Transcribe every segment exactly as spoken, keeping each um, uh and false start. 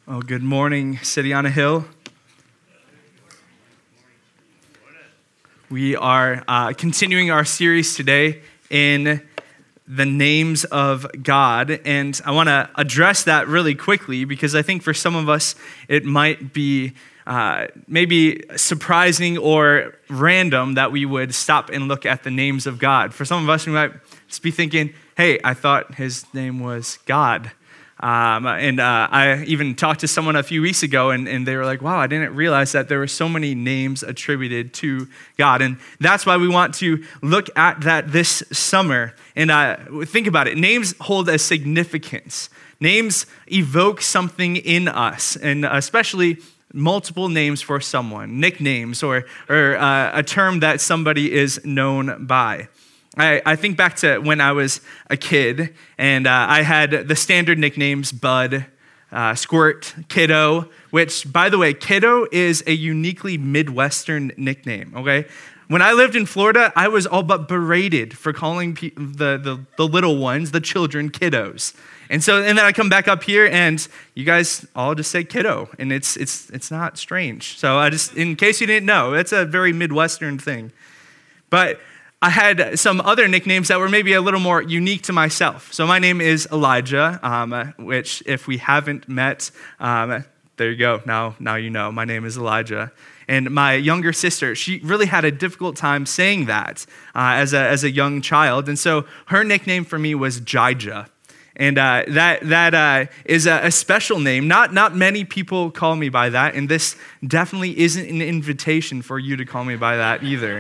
Well, good morning, City on a Hill. We are uh, continuing our series today in the names of God, and I want to address that really quickly because I think for some of us it might be uh, maybe surprising or random that we would stop and look at the names of God. For some of us, we might just be thinking, hey, I thought his name was God. Um, and uh, I even talked to someone a few weeks ago, and, and they were like, wow, I didn't realize that there were so many names attributed to God. And that's why we want to look at that this summer. And uh, think about it. Names hold a significance. Names evoke something in us, and especially multiple names for someone, nicknames, or, or uh, a term that somebody is known by. I, I think back to when I was a kid, and uh, I had the standard nicknames Bud, uh, Squirt, Kiddo, which, by the way, Kiddo is a uniquely Midwestern nickname, okay? When I lived in Florida, I was all but berated for calling pe- the, the, the little ones, the children, kiddos. And so, and then I come back up here, and you guys all just say kiddo, and it's it's it's not strange. So I just, in case you didn't know, it's a very Midwestern thing. But I had some other nicknames that were maybe a little more unique to myself. So my name is Elijah, um, which if we haven't met, um, there you go. Now, now you know. My name is Elijah. And my younger sister, she really had a difficult time saying that uh, as a as a young child. And so her nickname for me was Jijah. And uh, that that uh, is a, a special name. Not not many people call me by that. And this definitely isn't an invitation for you to call me by that either.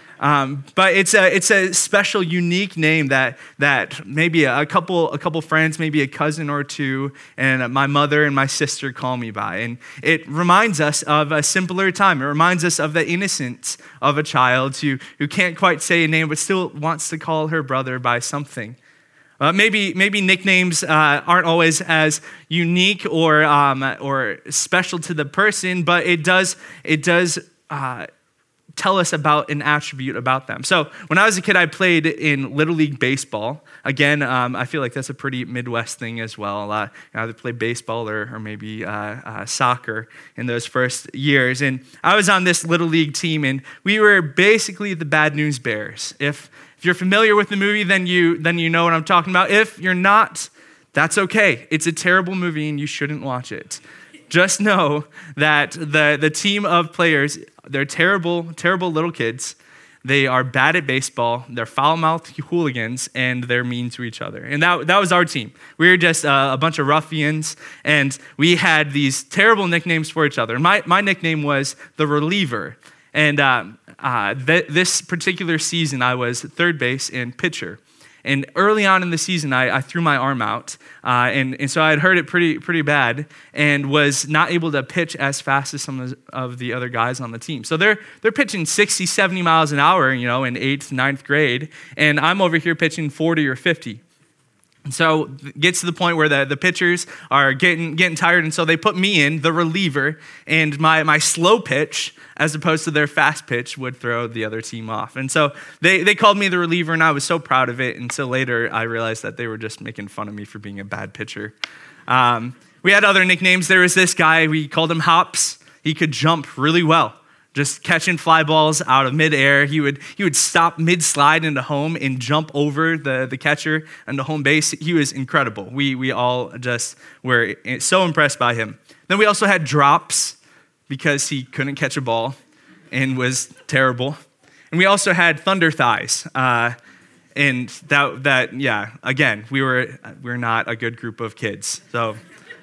Um, but it's a it's a special, unique name that that maybe a couple a couple friends, maybe a cousin or two, and my mother and my sister call me by, and it reminds us of a simpler time. It reminds us of the innocence of a child who who can't quite say a name but still wants to call her brother by something. Uh, maybe maybe nicknames uh, aren't always as unique or um, or special to the person, but it does it does. Uh, tell us about an attribute about them. So when I was a kid, I played in Little League baseball. Again, um, I feel like that's a pretty Midwest thing as well. Uh, you either play baseball or, or maybe uh, uh, soccer in those first years. And I was on this Little League team, and we were basically the Bad News Bears. If if you're familiar with the movie, then you then you know what I'm talking about. If you're not, that's okay. It's a terrible movie, and you shouldn't watch it. Just know that the, the team of players, they're terrible, terrible little kids. They are bad at baseball. They're foul-mouthed hooligans, and they're mean to each other. And that, that was our team. We were just uh, a bunch of ruffians, and we had these terrible nicknames for each other. My, my nickname was the reliever. And uh, uh, th- this particular season, I was third base and pitcher. And early on in the season, I, I threw my arm out, uh, and, and so I had hurt it pretty pretty bad and was not able to pitch as fast as some of the, of the other guys on the team. So they're they're pitching sixty, seventy miles an hour, you know, in eighth, ninth grade, and I'm over here pitching forty or fifty. And so it gets to the point where the, the pitchers are getting getting tired, and so they put me in, the reliever, and my, my slow pitch, as opposed to their fast pitch, would throw the other team off. And so they, they called me the reliever, and I was so proud of it. And so later I realized that they were just making fun of me for being a bad pitcher. Um, we had other nicknames. There was this guy, we called him Hops. He could jump really well, just catching fly balls out of midair. He would he would stop mid-slide into home and jump over the, the catcher into home base. He was incredible. We we all just were so impressed by him. Then we also had Drops because he couldn't catch a ball and was terrible. And we also had Thunder Thighs. Uh, and that that yeah, again, we were we we're not a good group of kids. So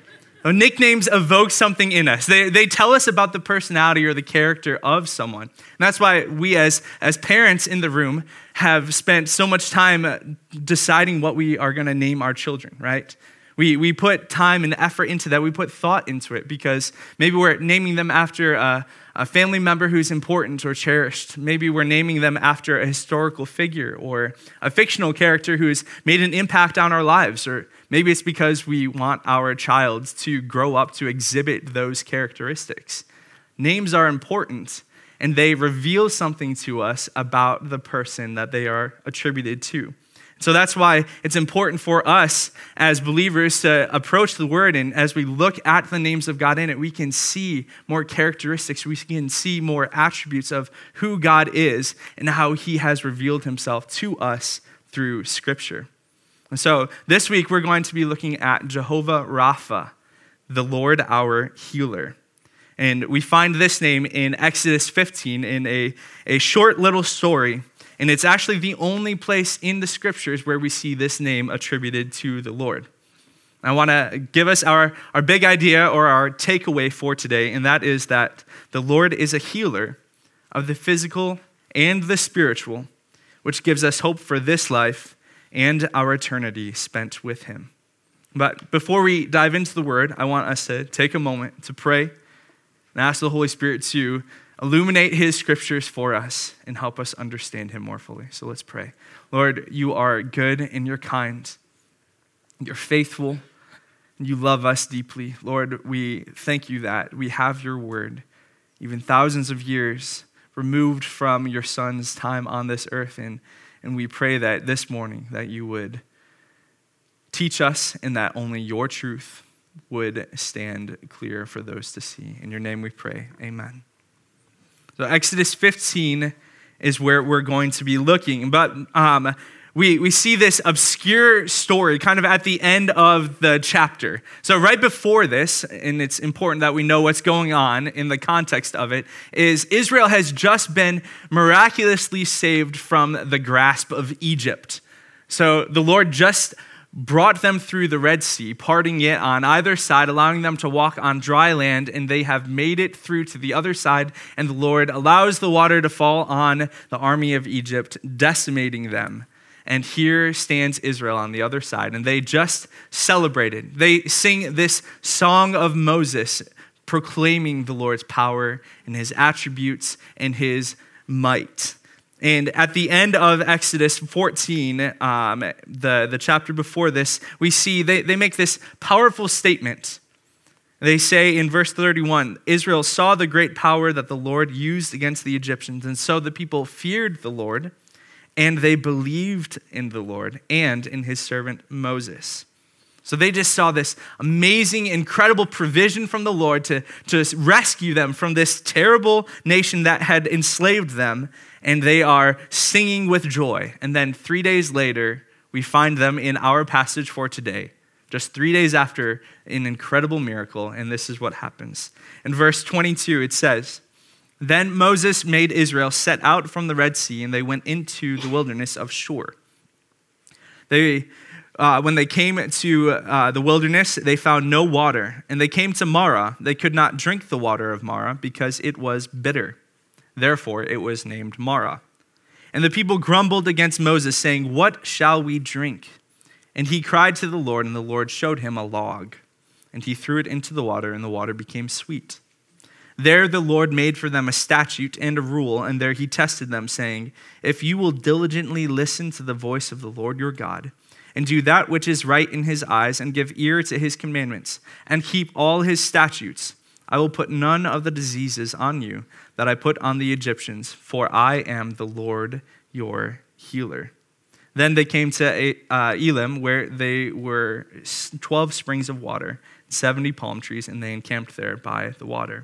nicknames evoke something in us. They they tell us about the personality or the character of someone. And that's why we as, as parents in the room have spent so much time deciding what we are going to name our children, right? We we put time and effort into that. We put thought into it because maybe we're naming them after a, a family member who's important or cherished. Maybe we're naming them after a historical figure or a fictional character who's made an impact on our lives. Or maybe it's because we want our child to grow up to exhibit those characteristics. Names are important, and they reveal something to us about the person that they are attributed to. So that's why it's important for us as believers to approach the word, and as we look at the names of God in it, we can see more characteristics, we can see more attributes of who God is and how he has revealed himself to us through Scripture. And so this week we're going to be looking at Jehovah Rapha, the Lord our healer. And we find this name in Exodus fifteen in a, a short little story. And it's actually the only place in the scriptures where we see this name attributed to the Lord. I want to give us our, our big idea or our takeaway for today, and that is that the Lord is a healer of the physical and the spiritual, which gives us hope for this life and our eternity spent with him. But before we dive into the word, I want us to take a moment to pray and ask the Holy Spirit to illuminate his scriptures for us and help us understand him more fully. So let's pray. Lord, you are good and you're kind. You're faithful. And you love us deeply. Lord, we thank you that we have your word, even thousands of years removed from your son's time on this earth. And, and we pray that this morning that you would teach us and that only your truth would stand clear for those to see. In your name we pray. Amen. So Exodus fifteen is where we're going to be looking. But um, we, we see this obscure story kind of at the end of the chapter. So right before this, and it's important that we know what's going on in the context of it, is Israel has just been miraculously saved from the grasp of Egypt. So the Lord just brought them through the Red Sea, parting it on either side, allowing them to walk on dry land, and they have made it through to the other side, and the Lord allows the water to fall on the army of Egypt, decimating them. And here stands Israel on the other side, and they just celebrated. They sing this song of Moses, proclaiming the Lord's power and his attributes and his might. And at the end of Exodus fourteen, um, the, the chapter before this, we see they, they make this powerful statement. They say in verse thirty-one, Israel saw the great power that the Lord used against the Egyptians, and so the people feared the Lord, and they believed in the Lord and in his servant Moses. So they just saw this amazing, incredible provision from the Lord to, to rescue them from this terrible nation that had enslaved them, and they are singing with joy. And then three days later, we find them in our passage for today, just three days after an incredible miracle, and this is what happens. In verse twenty-two, it says, Then Moses made Israel set out from the Red Sea, and they went into the wilderness of Shur. They... Uh, when they came to uh, the wilderness, they found no water. And they came to Marah. They could not drink the water of Marah because it was bitter. Therefore, it was named Marah. And the people grumbled against Moses, saying, What shall we drink? And he cried to the Lord, and the Lord showed him a log. And he threw it into the water, and the water became sweet. There the Lord made for them a statute and a rule, and there he tested them, saying, If you will diligently listen to the voice of the Lord your God, and do that which is right in his eyes, and give ear to his commandments, and keep all his statutes, I will put none of the diseases on you that I put on the Egyptians, for I am the Lord your healer. Then they came to uh, Elim, where they were twelve springs of water, seventy palm trees, and they encamped there by the water.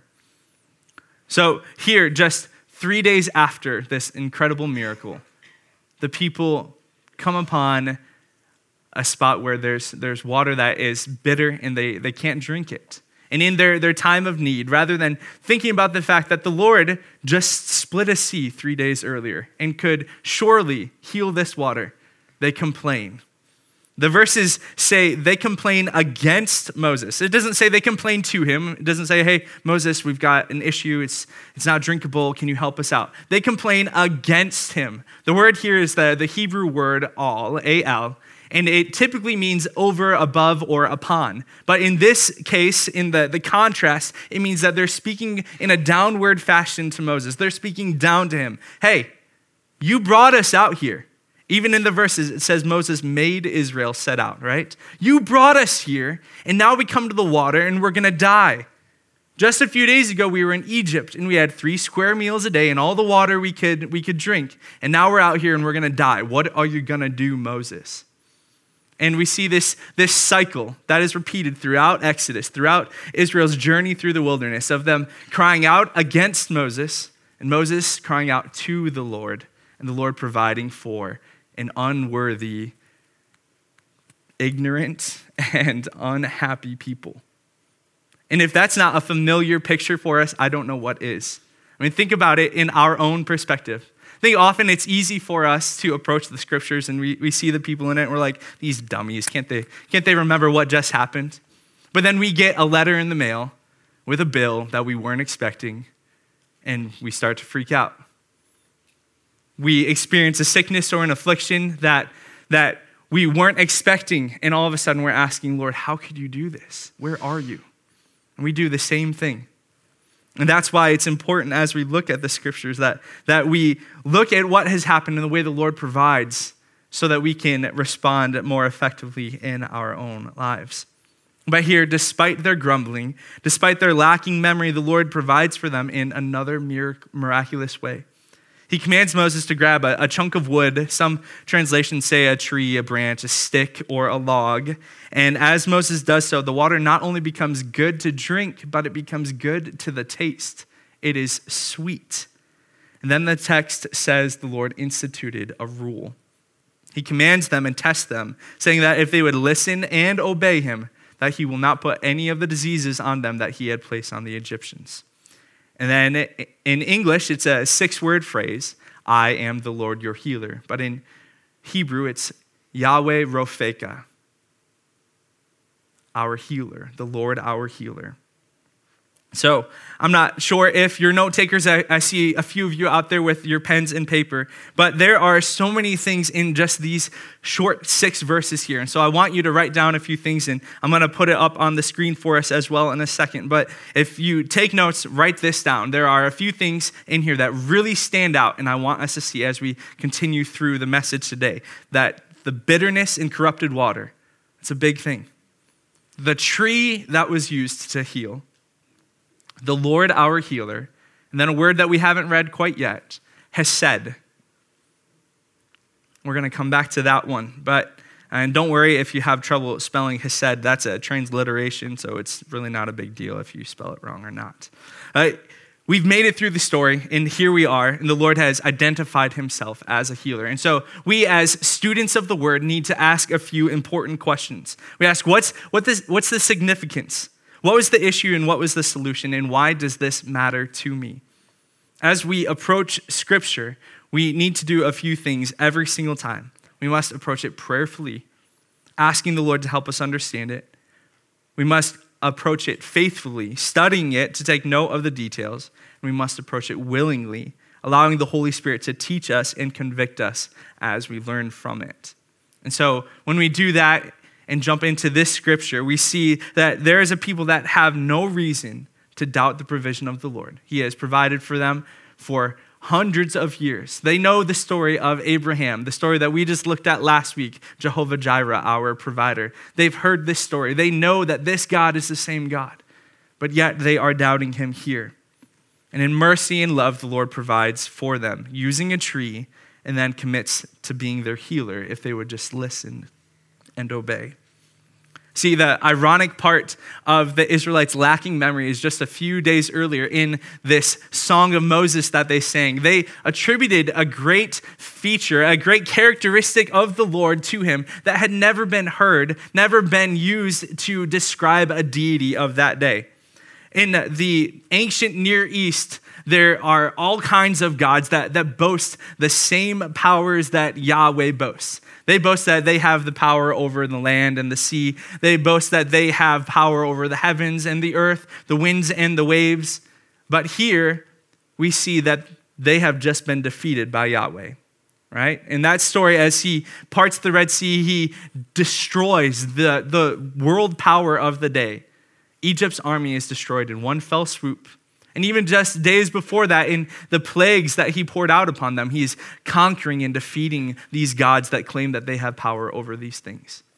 So here, just three days after this incredible miracle, the people come upon a spot where there's there's water that is bitter and they, they can't drink it. And in their, their time of need, rather than thinking about the fact that the Lord just split a sea three days earlier and could surely heal this water, they complain. The verses say they complain against Moses. It doesn't say they complain to him. It doesn't say, hey, Moses, we've got an issue. It's, it's not drinkable. Can you help us out? They complain against him. The word here is the, the Hebrew word al, A-L, and it typically means over, above, or upon. But in this case, in the, the contrast, it means that they're speaking in a downward fashion to Moses. They're speaking down to him. Hey, you brought us out here. Even in the verses, it says Moses made Israel set out, right? You brought us here, and now we come to the water, and we're going to die. Just a few days ago, we were in Egypt and we had three square meals a day and all the water we could, we could drink. And now we're out here and we're going to die. What are you going to do, Moses? And we see this, this cycle that is repeated throughout Exodus, throughout Israel's journey through the wilderness, of them crying out against Moses and Moses crying out to the Lord, and the Lord providing for an unworthy, ignorant, and unhappy people. And if that's not a familiar picture for us, I don't know what is. I mean, think about it in our own perspective. I think often it's easy for us to approach the scriptures and we, we see the people in it and we're like, these dummies, can't they, can't they remember what just happened? But then we get a letter in the mail with a bill that we weren't expecting and we start to freak out. We experience a sickness or an affliction that, that we weren't expecting, and all of a sudden we're asking, Lord, how could you do this? Where are you? And we do the same thing. And that's why it's important as we look at the scriptures that, that we look at what has happened and the way the Lord provides so that we can respond more effectively in our own lives. But here, despite their grumbling, despite their lacking memory, the Lord provides for them in another miraculous way. He commands Moses to grab a, a chunk of wood. Some translations say a tree, a branch, a stick, or a log. And as Moses does so, the water not only becomes good to drink, but it becomes good to the taste. It is sweet. And then the text says the Lord instituted a rule. He commands them and tests them, saying that if they would listen and obey him, that he will not put any of the diseases on them that he had placed on the Egyptians. And then in English, it's a six-word phrase, I am the Lord your healer. But in Hebrew, it's Yahweh Ropheka, our healer, the Lord our healer. So I'm not sure if you're note takers. I, I see a few of you out there with your pens and paper, but there are so many things in just these short six verses here. And so I want you to write down a few things, and I'm going to put it up on the screen for us as well in a second. But if you take notes, write this down. There are a few things in here that really stand out, and I want us to see as we continue through the message today, that the bitterness in corrupted water, it's a big thing. The tree that was used to heal, the Lord our healer, and then a word that we haven't read quite yet, hesed. We're going to come back to that one, but and don't worry if you have trouble spelling hesed. That's a transliteration, so it's really not a big deal if you spell it wrong or not. Uh, we've made it through the story, and here we are, and the Lord has identified himself as a healer. And so we as students of the word need to ask a few important questions. We ask, what's, what this, what's the significance? What was the issue and what was the solution, and why does this matter to me? As we approach Scripture, we need to do a few things every single time. We must approach it prayerfully, asking the Lord to help us understand it. We must approach it faithfully, studying it to take note of the details. And we must approach it willingly, allowing the Holy Spirit to teach us and convict us as we learn from it. And so when we do that, and jump into this scripture, we see that there is a people that have no reason to doubt the provision of the Lord. He has provided for them for hundreds of years. They know the story of Abraham, the story that we just looked at last week, Jehovah Jireh, our provider. They've heard this story. They know that this God is the same God, but yet they are doubting him here. And in mercy and love, the Lord provides for them, using a tree, and then commits to being their healer if they would just listen and obey. See, the ironic part of the Israelites lacking memory is just a few days earlier in this Song of Moses that they sang. They attributed a great feature, a great characteristic of the Lord to him that had never been heard, never been used to describe a deity of that day. In the ancient Near East, there are all kinds of gods that, that boast the same powers that Yahweh boasts. They boast that they have the power over the land and the sea. They boast that they have power over the heavens and the earth, the winds and the waves. But here we see that they have just been defeated by Yahweh, right? In that story, as he parts the Red Sea, he destroys the, the world power of the day. Egypt's army is destroyed in one fell swoop. And even just days before that, in the plagues that he poured out upon them, he's conquering and defeating these gods that claim that they have power over these things.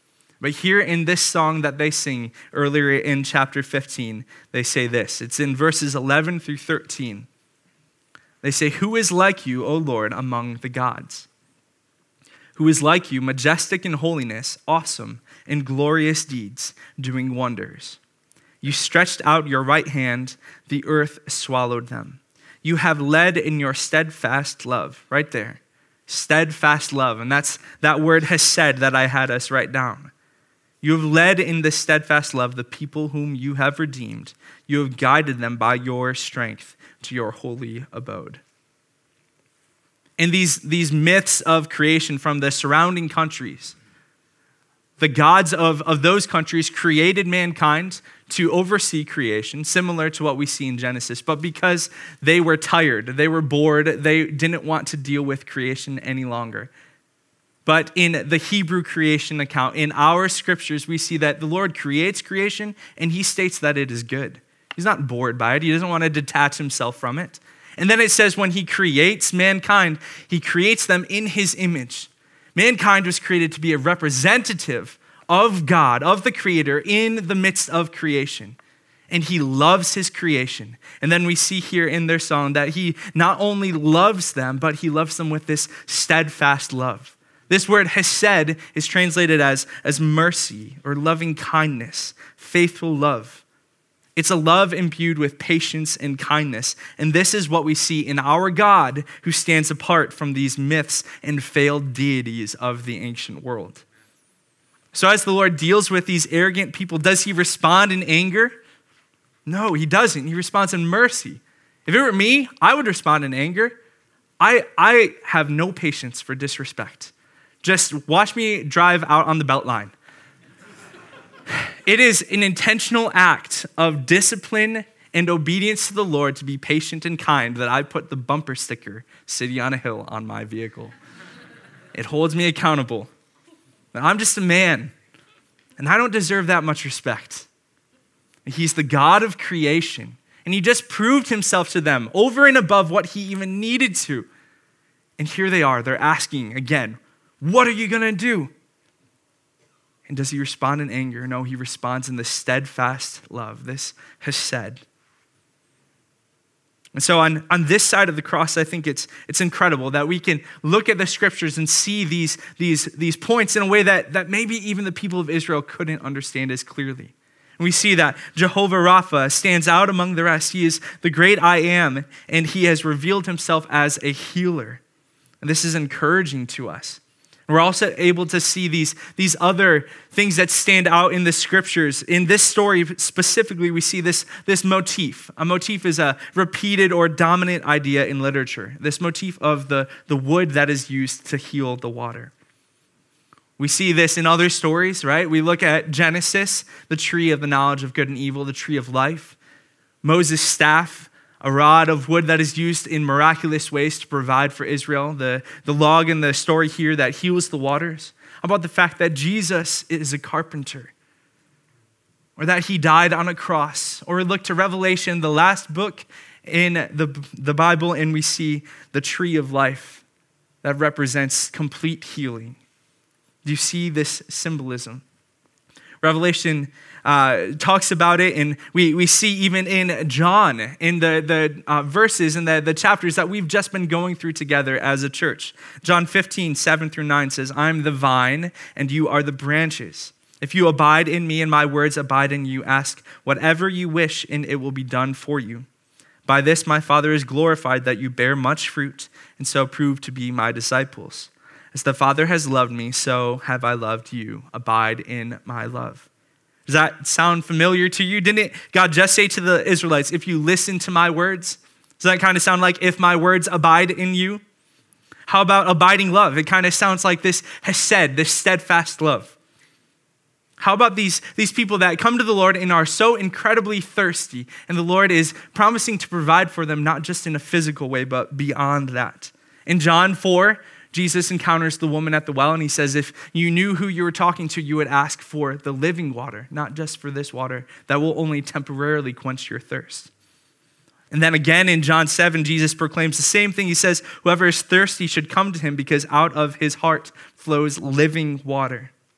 But here in this song that they sing earlier in chapter fifteen, they say this. It's in verses eleven through thirteen. They say, "Who is like you, O Lord, among the gods? Who is like you, majestic in holiness, awesome in glorious deeds, doing wonders? You stretched out your right hand, the earth swallowed them. You have led in your steadfast love," right there, steadfast love. And that's that word hesed that I had us write down. "You have led in the steadfast love the people whom you have redeemed. You have guided them by your strength to your holy abode." And these, these myths of creation from the surrounding countries, the gods of, of those countries created mankind to oversee creation, similar to what we see in Genesis. But because they were tired, they were bored, they didn't want to deal with creation any longer. But in the Hebrew creation account, in our scriptures, we see that the Lord creates creation and he states that it is good. He's not bored by it. He doesn't want to detach himself from it. And then it says when he creates mankind, he creates them in his image. Mankind was created to be a representative of God, of the Creator, in the midst of creation. And he loves his creation. And then we see here in their song that he not only loves them, but he loves them with this steadfast love. This word hesed is translated as, as mercy or loving kindness, faithful love. It's a love imbued with patience and kindness. And this is what we see in our God, who stands apart from these myths and failed deities of the ancient world. So as the Lord deals with these arrogant people, does he respond in anger? No, he doesn't. He responds in mercy. If it were me, I would respond in anger. I, I have no patience for disrespect. Just watch me drive out on the Beltline. It is an intentional act of discipline and obedience to the Lord to be patient and kind that I put the bumper sticker, "City on a Hill," on my vehicle. It holds me accountable. But I'm just a man, and I don't deserve that much respect. He's the God of creation, and he just proved himself to them over and above what he even needed to. And here they are, they're asking again, "What are you going to do?" And does he respond in anger? No, he responds in the steadfast love, this hesed. And so on, on this side of the cross, I think it's, it's incredible that we can look at the scriptures and see these, these, these points in a way that, that maybe even the people of Israel couldn't understand as clearly. And we see that Jehovah Rapha stands out among the rest. He is the great I am, and he has revealed himself as a healer. And this is encouraging to us. We're also able to see these, these other things that stand out in the scriptures. In this story specifically, we see this, this motif. A motif is a repeated or dominant idea in literature. This motif of the, the wood that is used to heal the water. We see this in other stories, right? We look at Genesis, the tree of the knowledge of good and evil, the tree of life. Moses' staff, a rod of wood that is used in miraculous ways to provide for Israel. The, the log in the story here that heals the waters. How about the fact that Jesus is a carpenter? Or that he died on a cross? Or look to Revelation, the last book in the, the Bible, and we see the tree of life that represents complete healing. Do you see this symbolism? Revelation uh, talks about it, and we, we see even in John, in the, the uh, verses and the, the chapters that we've just been going through together as a church. John fifteen, seven through nine says, "I'm the vine, and you are the branches. If you abide in me and my words abide in you, ask whatever you wish, and it will be done for you. By this my Father is glorified, that you bear much fruit, and so prove to be my disciples. As the Father has loved me, so have I loved you. Abide in my love." Does that sound familiar to you? Didn't God just say to the Israelites, "If you listen to my words"? Does that kind of sound like "if my words abide in you"? How about abiding love? It kind of sounds like this hesed, this steadfast love. How about these, these people that come to the Lord and are so incredibly thirsty, and the Lord is promising to provide for them, not just in a physical way, but beyond that. In John four, Jesus encounters the woman at the well, and he says, if you knew who you were talking to, you would ask for the living water, not just for this water that will only temporarily quench your thirst. And then again in John seven, Jesus proclaims the same thing. He says, whoever is thirsty should come to him because out of his heart flows living water.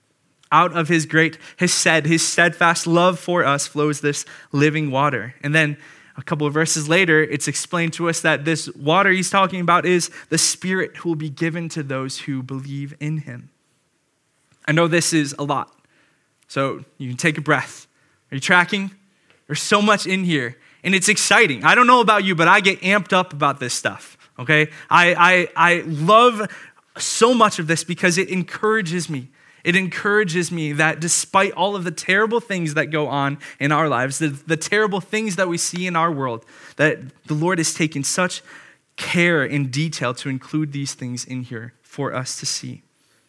Out of his great, his said, his steadfast love for us flows this living water. And then a couple of verses later, it's explained to us that this water he's talking about is the Spirit who will be given to those who believe in him. I know this is a lot, so you can take a breath. Are you tracking? There's so much in here, and it's exciting. I don't know about you, but I get amped up about this stuff, okay? I, I, I love so much of this because it encourages me. It encourages me that despite all of the terrible things that go on in our lives, the, the terrible things that we see in our world, that the Lord has taken such care and detail to include these things in here for us to see.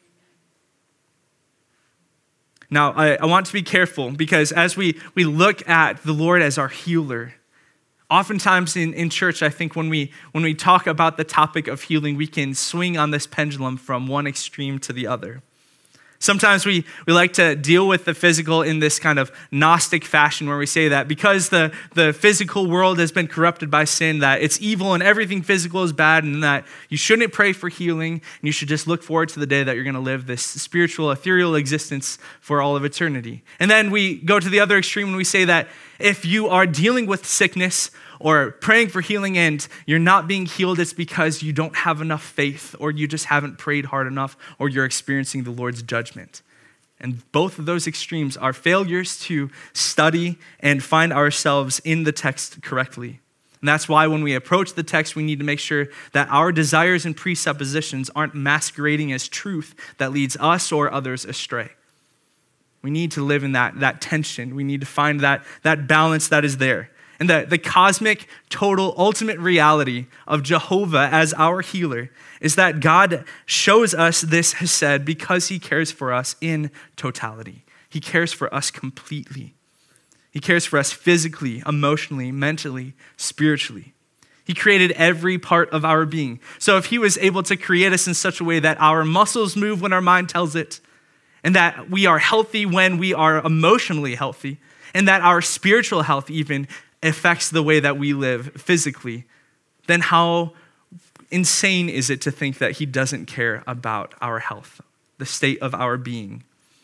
Now, I, I want to be careful because as we, we look at the Lord as our healer, oftentimes in, in church, I think when we when we talk about the topic of healing, we can swing on this pendulum from one extreme to the other. Sometimes we, we like to deal with the physical in this kind of Gnostic fashion where we say that because the, the physical world has been corrupted by sin, that it's evil and everything physical is bad, and that you shouldn't pray for healing, and you should just look forward to the day that you're going to live this spiritual, ethereal existence for all of eternity. And then we go to the other extreme and we say that if you are dealing with sickness or praying for healing and you're not being healed, it's because you don't have enough faith, or you just haven't prayed hard enough, or you're experiencing the Lord's judgment. And both of those extremes are failures to study and find ourselves in the text correctly. And that's why when we approach the text, we need to make sure that our desires and presuppositions aren't masquerading as truth that leads us or others astray. We need to live in that, that tension. We need to find that, that balance that is there. And the, the cosmic, total, ultimate reality of Jehovah as our healer is that God shows us this hesed because he cares for us in totality. He cares for us completely. He cares for us physically, emotionally, mentally, spiritually. He created every part of our being. So if he was able to create us in such a way that our muscles move when our mind tells it, and that we are healthy when we are emotionally healthy, and that our spiritual health even affects the way that we live physically, then how insane is it to think that he doesn't care about our health, the state of our being?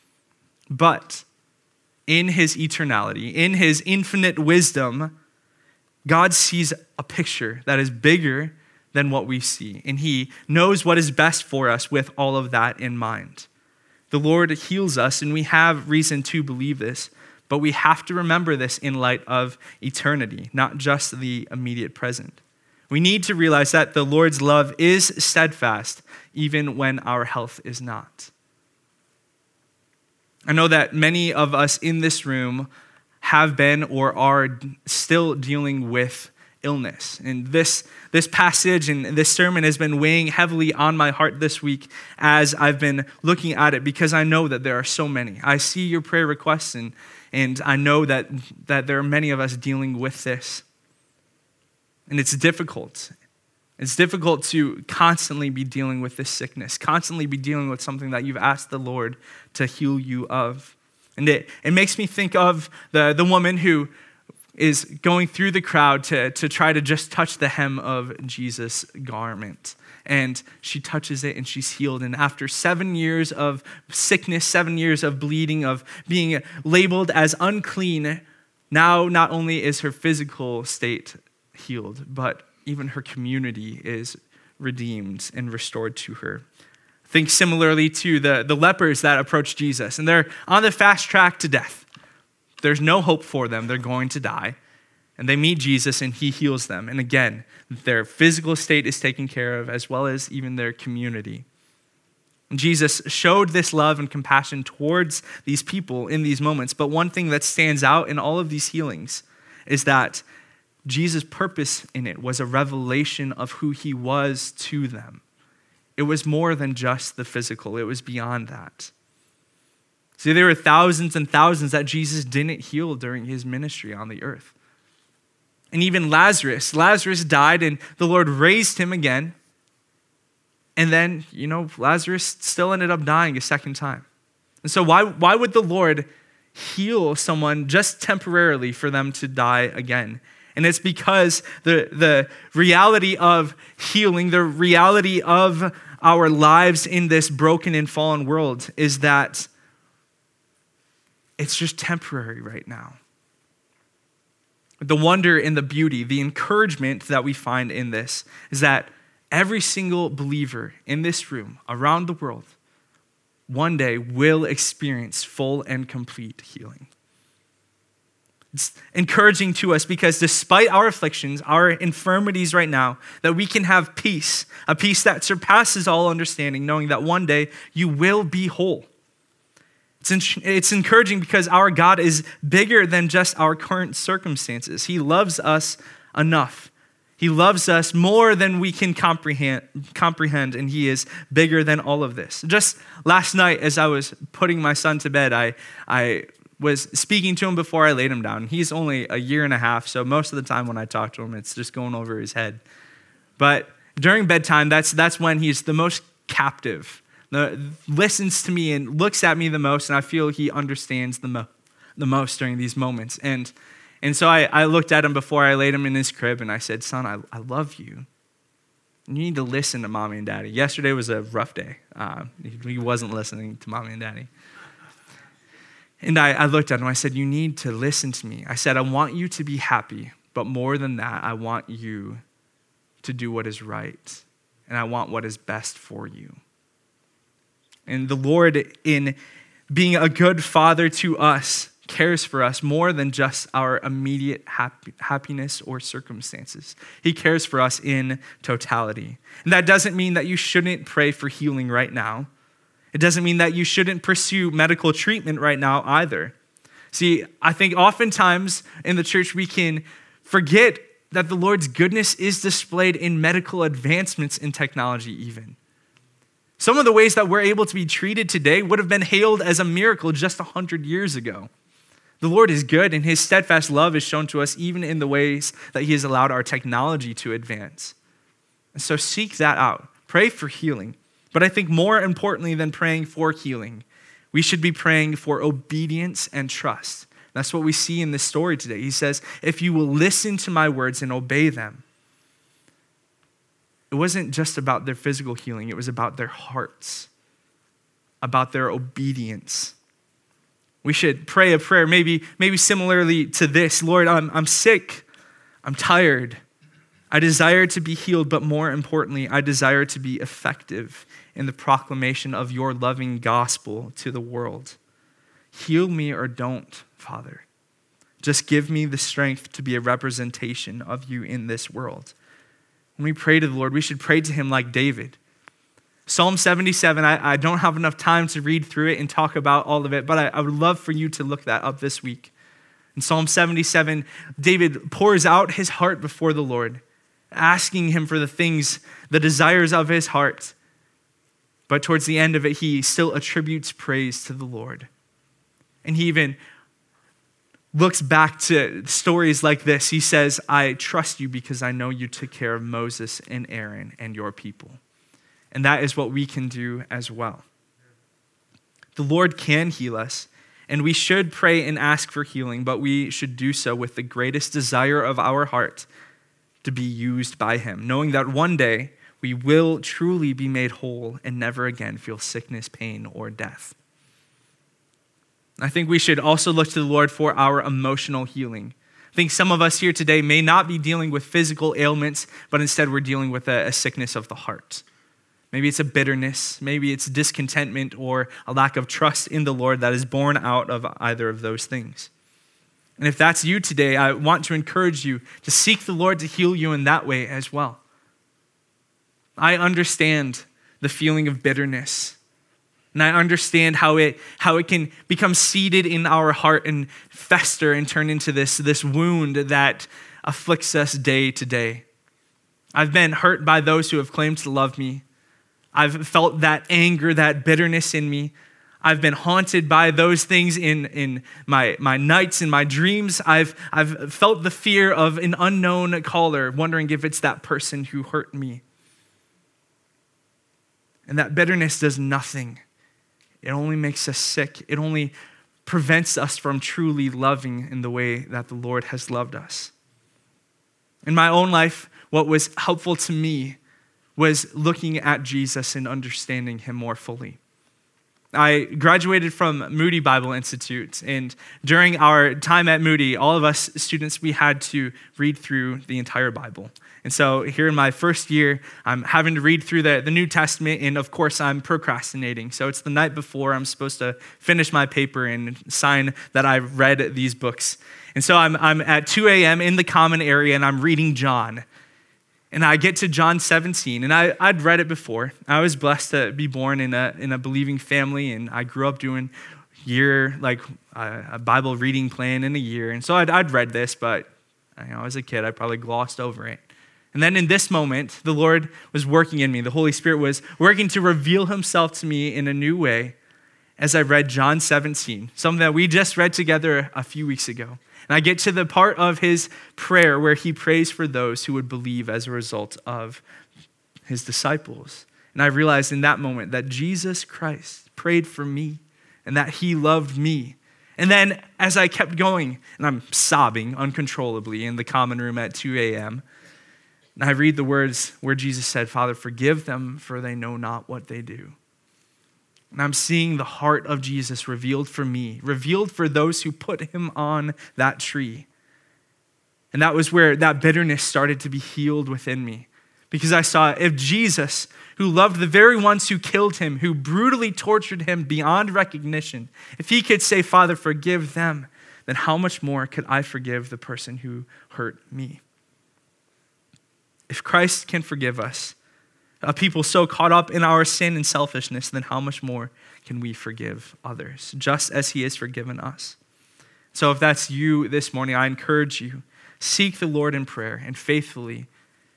But in his eternality, in his infinite wisdom, God sees a picture that is bigger than what we see, and he knows what is best for us with all of that in mind. The Lord heals us, and we have reason to believe this, but we have to remember this in light of eternity, not just the immediate present. We need to realize that the Lord's love is steadfast, even when our health is not. I know that many of us in this room have been or are still dealing with illness. And this, this passage and this sermon has been weighing heavily on my heart this week as I've been looking at it, because I know that there are so many. I see your prayer requests, and And I know that, that there are many of us dealing with this. And it's difficult. It's difficult to constantly be dealing with this sickness, constantly be dealing with something that you've asked the Lord to heal you of. And it, it makes me think of the, the woman who is going through the crowd to, to try to just touch the hem of Jesus' garment. And she touches it and she's healed. And after seven years of sickness, seven years of bleeding, of being labeled as unclean, now not only is her physical state healed, but even her community is redeemed and restored to her. Think similarly to the, the lepers that approach Jesus, and they're on the fast track to death. There's no hope for them. They're going to die. And they meet Jesus and he heals them. And again, their physical state is taken care of, as well as even their community. And Jesus showed this love and compassion towards these people in these moments. But one thing that stands out in all of these healings is that Jesus' purpose in it was a revelation of who he was to them. It was more than just the physical. It was beyond that. See, there were thousands and thousands that Jesus didn't heal during his ministry on the earth. And even Lazarus, Lazarus died and the Lord raised him again. And then, you know, Lazarus still ended up dying a second time. And so why, why would the Lord heal someone just temporarily for them to die again? And it's because the, the reality of healing, the reality of our lives in this broken and fallen world is that it's just temporary right now. The wonder and the beauty, the encouragement that we find in this is that every single believer in this room, around the world, one day will experience full and complete healing. It's encouraging to us because despite our afflictions, our infirmities right now, that we can have peace, a peace that surpasses all understanding, knowing that one day you will be whole. It's, it's encouraging because our God is bigger than just our current circumstances. He loves us enough. He loves us more than we can comprehend, comprehend, and he is bigger than all of this. Just last night, as I was putting my son to bed, I, I was speaking to him before I laid him down. He's only a year and a half, so most of the time when I talk to him, it's just going over his head. But during bedtime, that's, that's when he's the most captive. The, listens to me and looks at me the most, and I feel he understands the, mo- the most during these moments. And and so I, I looked at him before I laid him in his crib, and I said, son, I, I love you. You need to listen to mommy and daddy. Yesterday was a rough day. Uh, he, he wasn't listening to mommy and daddy. And I, I looked at him, I said, you need to listen to me. I said, I want you to be happy, but more than that, I want you to do what is right, and I want what is best for you. And the Lord, in being a good father to us, cares for us more than just our immediate happy, happiness or circumstances. He cares for us in totality. And that doesn't mean that you shouldn't pray for healing right now. It doesn't mean that you shouldn't pursue medical treatment right now either. See, I think oftentimes in the church we can forget that the Lord's goodness is displayed in medical advancements in technology even. Some of the ways that we're able to be treated today would have been hailed as a miracle just one hundred years ago. The Lord is good, and his steadfast love is shown to us even in the ways that he has allowed our technology to advance. And so seek that out. Pray for healing. But I think more importantly than praying for healing, we should be praying for obedience and trust. That's what we see in this story today. He says, if you will listen to my words and obey them. It wasn't just about their physical healing. It was about their hearts, about their obedience. We should pray a prayer, maybe, maybe similarly to this. Lord, I'm, I'm sick. I'm tired. I desire to be healed, but more importantly, I desire to be effective in the proclamation of your loving gospel to the world. Heal me or don't, Father. Just give me the strength to be a representation of you in this world. When we pray to the Lord, we should pray to him like David. Psalm seventy-seven, I, I don't have enough time to read through it and talk about all of it, but I, I would love for you to look that up this week. In Psalm seventy-seven, David pours out his heart before the Lord, asking him for the things, the desires of his heart. But towards the end of it, he still attributes praise to the Lord. And he even looks back to stories like this. He says, I trust you because I know you took care of Moses and Aaron and your people. And that is what we can do as well. The Lord can heal us, and we should pray and ask for healing, but we should do so with the greatest desire of our heart to be used by him, knowing that one day we will truly be made whole and never again feel sickness, pain, or death. I think we should also look to the Lord for our emotional healing. I think some of us here today may not be dealing with physical ailments, but instead we're dealing with a, a sickness of the heart. Maybe it's a bitterness, maybe it's discontentment or a lack of trust in the Lord that is born out of either of those things. And if that's you today, I want to encourage you to seek the Lord to heal you in that way as well. I understand the feeling of bitterness. And I understand how it how it can become seated in our heart and fester and turn into this, this wound that afflicts us day to day. I've been hurt by those who have claimed to love me. I've felt that anger, that bitterness in me. I've been haunted by those things in, in my, my nights and my dreams. I've, I've felt the fear of an unknown caller, wondering if it's that person who hurt me. And that bitterness does nothing. It only makes us sick. It only prevents us from truly loving in the way that the Lord has loved us. In my own life, what was helpful to me was looking at Jesus and understanding him more fully. I graduated from Moody Bible Institute, and during our time at Moody, all of us students, we had to read through the entire Bible. And so here in my first year, I'm having to read through the, the New Testament, and of course, I'm procrastinating. So it's the night before I'm supposed to finish my paper and sign that I've read these books. And so I'm, I'm at two a.m. in the common area, and I'm reading John. And I get to John seventeen, and I, I'd read it before. I was blessed to be born in a in a believing family, and I grew up doing year like a, a Bible reading plan in a year. And so I'd, I'd read this, but you know, as a kid, I probably glossed over it. And then in this moment, the Lord was working in me. The Holy Spirit was working to reveal himself to me in a new way as I read John seventeen, something that we just read together a few weeks ago. And I get to the part of his prayer where he prays for those who would believe as a result of his disciples. And I realized in that moment that Jesus Christ prayed for me and that he loved me. And then as I kept going, and I'm sobbing uncontrollably in the common room at two a.m., and I read the words where Jesus said, "Father, forgive them, for they know not what they do." And I'm seeing the heart of Jesus revealed for me, revealed for those who put him on that tree. And that was where that bitterness started to be healed within me. Because I saw if Jesus, who loved the very ones who killed him, who brutally tortured him beyond recognition, if he could say, "Father, forgive them," then how much more could I forgive the person who hurt me? If Christ can forgive us, a people so caught up in our sin and selfishness, then how much more can we forgive others, just as he has forgiven us? So if that's you this morning, I encourage you, seek the Lord in prayer and faithfully,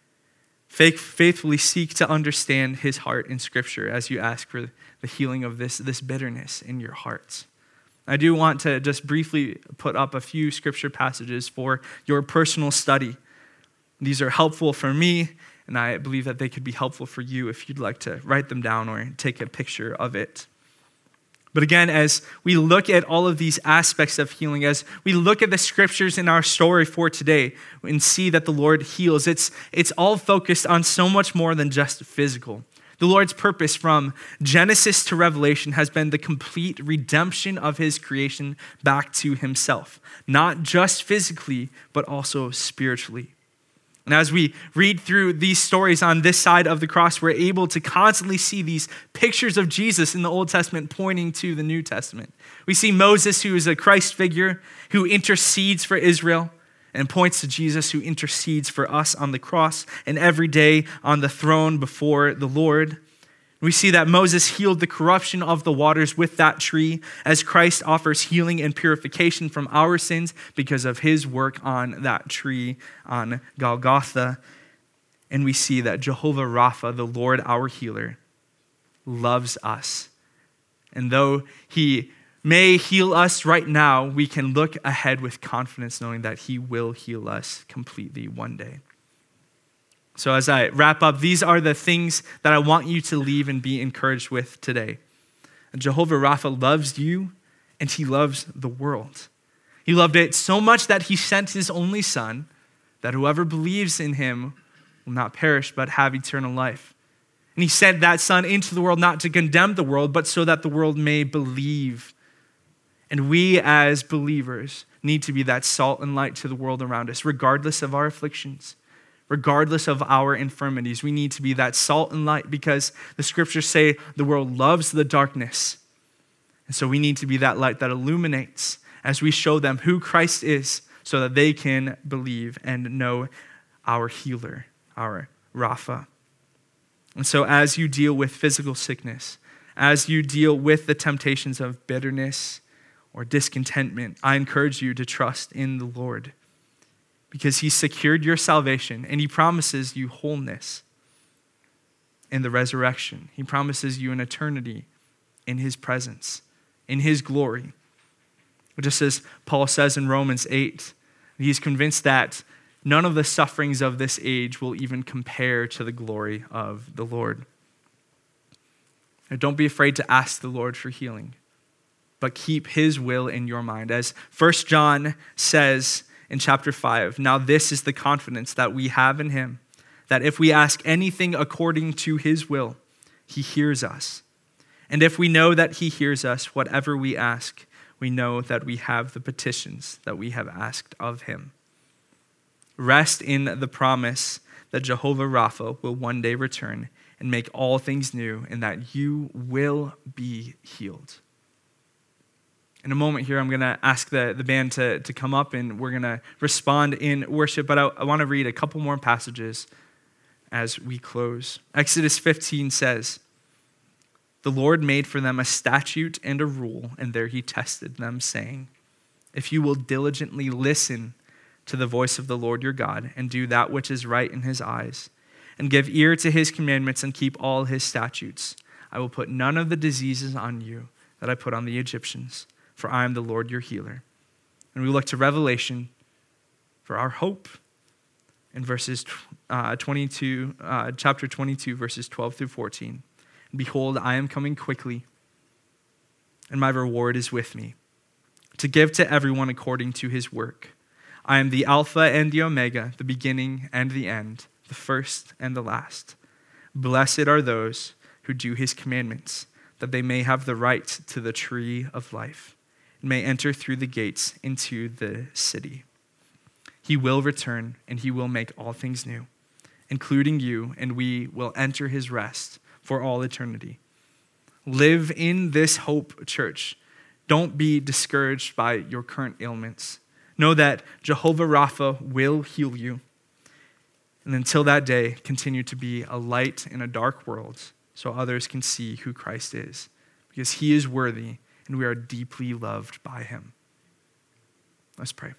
faithfully seek to understand his heart in Scripture as you ask for the healing of this, this bitterness in your hearts. I do want to just briefly put up a few Scripture passages for your personal study. These are helpful for me, and I believe that they could be helpful for you if you'd like to write them down or take a picture of it. But again, as we look at all of these aspects of healing, as we look at the scriptures in our story for today and see that the Lord heals, it's, it's all focused on so much more than just physical. The Lord's purpose from Genesis to Revelation has been the complete redemption of his creation back to himself, not just physically, but also spiritually. And as we read through these stories on this side of the cross, we're able to constantly see these pictures of Jesus in the Old Testament pointing to the New Testament. We see Moses, who is a Christ figure, who intercedes for Israel and points to Jesus, who intercedes for us on the cross and every day on the throne before the Lord. We see that Moses healed the corruption of the waters with that tree, as Christ offers healing and purification from our sins because of his work on that tree on Golgotha. And we see that Jehovah Rapha, the Lord our healer, loves us. And though he may heal us right now, we can look ahead with confidence knowing that he will heal us completely one day. So as I wrap up, these are the things that I want you to leave and be encouraged with today. Jehovah Rapha loves you, and he loves the world. He loved it so much that he sent his only son, that whoever believes in him will not perish but have eternal life. And he sent that son into the world not to condemn the world, but so that the world may believe. And we as believers need to be that salt and light to the world around us, regardless of our afflictions. Regardless of our infirmities, we need to be that salt and light because the scriptures say the world loves the darkness. And so we need to be that light that illuminates as we show them who Christ is so that they can believe and know our healer, our Rapha. And so as you deal with physical sickness, as you deal with the temptations of bitterness or discontentment, I encourage you to trust in the Lord, because he secured your salvation and he promises you wholeness in the resurrection. He promises you an eternity in his presence, in his glory. Just as Paul says in Romans eight, he's convinced that none of the sufferings of this age will even compare to the glory of the Lord. Now, don't be afraid to ask the Lord for healing, but keep his will in your mind. As First John says, in chapter five, now this is the confidence that we have in him, that if we ask anything according to his will, he hears us. And if we know that he hears us, whatever we ask, we know that we have the petitions that we have asked of him. Rest in the promise that Jehovah Rapha will one day return and make all things new, and that you will be healed. In a moment here, I'm going to ask the, the band to, to come up, and we're going to respond in worship, but I, I want to read a couple more passages as we close. Exodus fifteen says, "The Lord made for them a statute and a rule, and there he tested them, saying, if you will diligently listen to the voice of the Lord your God, and do that which is right in his eyes, and give ear to his commandments, and keep all his statutes, I will put none of the diseases on you that I put on the Egyptians, for I am the Lord your healer." And we look to Revelation for our hope in verses uh, twenty-two, uh, chapter twenty-two, verses twelve through fourteen. "Behold, I am coming quickly, and my reward is with me, to give to everyone according to his work. I am the Alpha and the Omega, the beginning and the end, the first and the last. Blessed are those who do his commandments, that they may have the right to the tree of life, and may enter through the gates into the city. He will return, and he will make all things new, including you, and we will enter his rest for all eternity." Live in this hope, church. Don't be discouraged by your current ailments. Know that Jehovah Rapha will heal you. And until that day, continue to be a light in a dark world so others can see who Christ is, because he is worthy and we are deeply loved by him. Let's pray.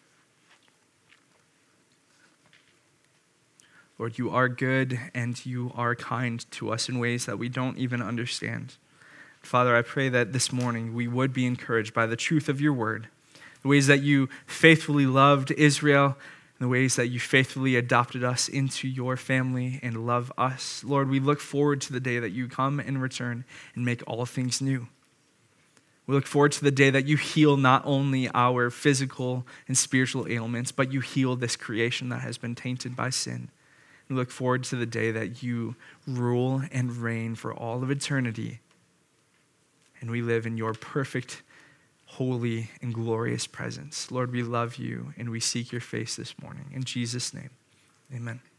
Lord, you are good and you are kind to us in ways that we don't even understand. Father, I pray that this morning we would be encouraged by the truth of your word, the ways that you faithfully loved Israel, and the ways that you faithfully adopted us into your family and love us. Lord, we look forward to the day that you come and return and make all things new. We look forward to the day that you heal not only our physical and spiritual ailments, but you heal this creation that has been tainted by sin. We look forward to the day that you rule and reign for all of eternity, and we live in your perfect, holy, and glorious presence. Lord, we love you, and we seek your face this morning. In Jesus' name, amen.